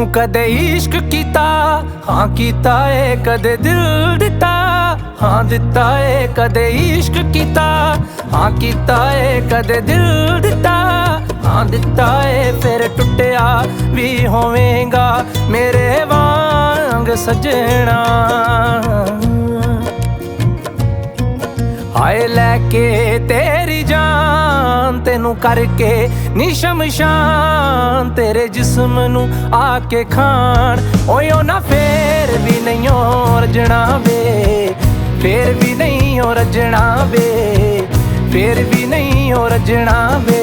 कदे इश्क कीता हाँ कीता है, कदे दिल दिता हाँ दिता है, कदे इश्क कीता हाँ कीता है, कदे दिल दिता हाँ दिता है। फिर टुटिया भी होवेगा मेरे वांग सजना। हाय लैके तेरी जान तेनू करके नी शमशान, तेरे जिस्म नू आके खान ओयो ना फेर भी नहीं हो रजना वे, फेर भी नहीं हो रजना वे, फेर भी नहीं हो रजना वे।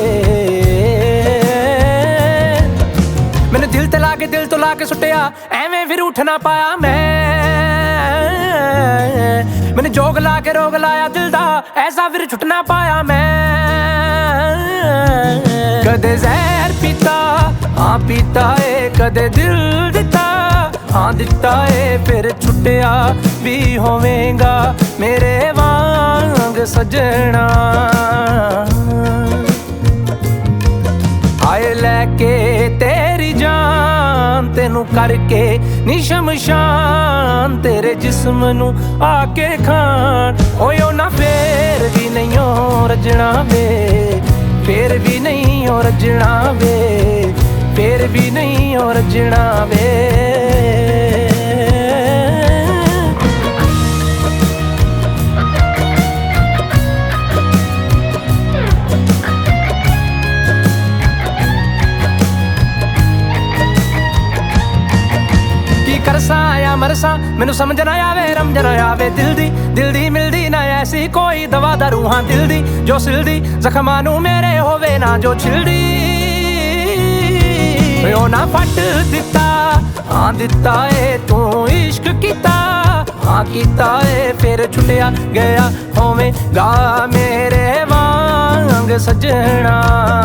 मैंने दिल ते लाके दिल तो लाके सुटिया एवें फिर उठ ना पाया मैंने जोग ला के रोग लाया दिल दा ऐसा फिर छुट ना पाया मैं। कदे जहर पीता हाँ पीता है, कदे दिल दिता हाँ दिता है। फिर छुटिया भी होवेगा मेरे वांग सजना। आए लैके तेरी जान तेनू करके नी शमशान, तेरे जिस्म नू आके खान ओयो ना फेर भी नहीं हो रजना वे, फेर भी नहीं हो रजना वे, फेर भी नहीं हो रजना वे। करसा या मरसा मैनू समझ ना आवे रमझ ना आवे दिल दी मिलदी ना ऐसी कोई दवा दारू हाँ दिल दी जो सिलदी जख्मां नू मेरे होवे ना जो छिलदी। ओ ना फट दिता हाँ दिता है, तू इश्क कीता हाँ कीता है। फिर छुटिया गया होवेगा मेरे वांग सजना।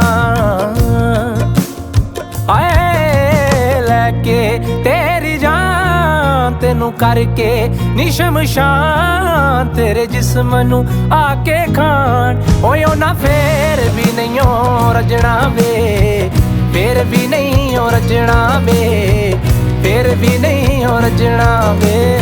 आए लैके तेरी जान तेनू करके नी शमशान, तेरे जिस्म नू आके खान ओयो ना फेर भी नहीं हो रजना वे, फेर भी नहीं हो रजना वे, फेर भी नहीं हो रजना वे।